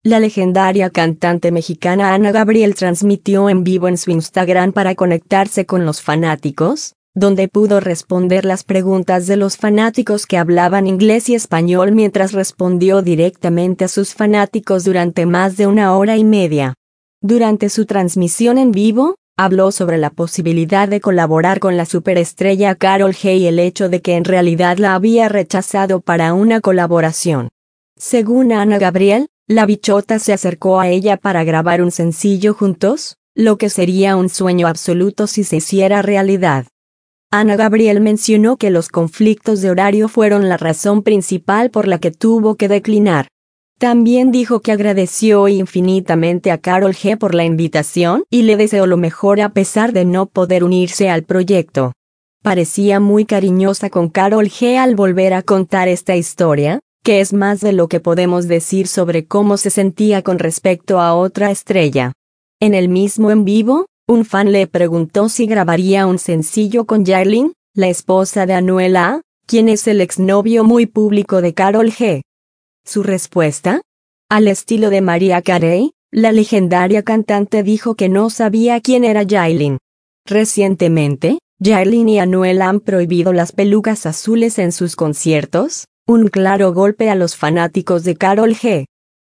la legendaria cantante mexicana Ana Gabriel transmitió en vivo en su Instagram para conectarse con los fanáticos, donde pudo responder las preguntas de los fanáticos que hablaban inglés y español mientras respondió directamente a sus fanáticos durante más de 1 hora y media. Durante su transmisión en vivo, habló sobre la posibilidad de colaborar con la superestrella Karol G y el hecho de que en realidad la había rechazado para una colaboración. Según Ana Gabriel, la bichota se acercó a ella para grabar un sencillo juntos, lo que sería un sueño absoluto si se hiciera realidad. Ana Gabriel mencionó que los conflictos de horario fueron la razón principal por la que tuvo que declinar. También dijo que agradeció infinitamente a Karol G por la invitación y le deseó lo mejor a pesar de no poder unirse al proyecto. Parecía muy cariñosa con Karol G al volver a contar esta historia, que es más de lo que podemos decir sobre cómo se sentía con respecto a otra estrella. En el mismo en vivo, un fan le preguntó si grabaría un sencillo con Yailin, la esposa de Anuel A, quien es el exnovio muy público de Karol G. Su respuesta: al estilo de Mariah Carey, la legendaria cantante dijo que no sabía quién era Yailin. Recientemente, Yailin y Anuel han prohibido las pelucas azules en sus conciertos, un claro golpe a los fanáticos de Karol G.